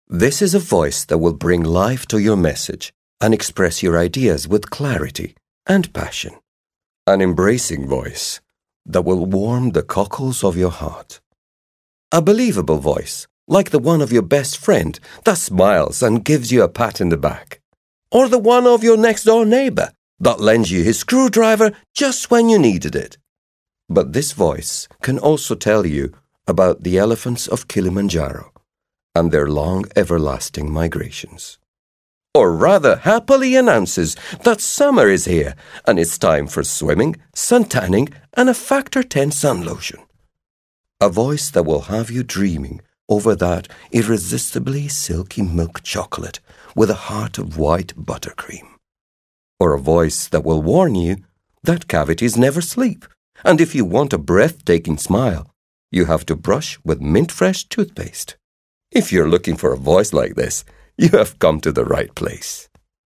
This is a voice that will bring life to your message and express your ideas with clarity and passion. An embracing voice that will warm the cockles of your heart. A believable voice, like the one of your best friend that smiles and gives you a pat in the back. Or the one of your next-door neighbor that lends you his screwdriver just when you needed it. But this voice can also tell you about the elephants of Kilimanjaro and their long everlasting migrations. Or rather happily announces that summer is here and it's time for swimming, suntanning and a Factor 10 sun lotion. A voice that will have you dreaming over that irresistibly silky milk chocolate with a heart of white buttercream. Or a voice that will warn you that cavities never sleep, and if you want a breathtaking smile, you have to brush with mint-fresh toothpaste. If you're looking for a voice like this, you have come to the right place.